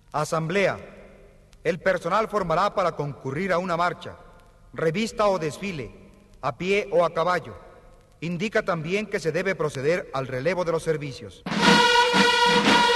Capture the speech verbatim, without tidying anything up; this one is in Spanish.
Asamblea. El personal formará para concurrir a una marcha, revista o desfile, a pie o a caballo. Indica también que se debe proceder al relevo de los servicios.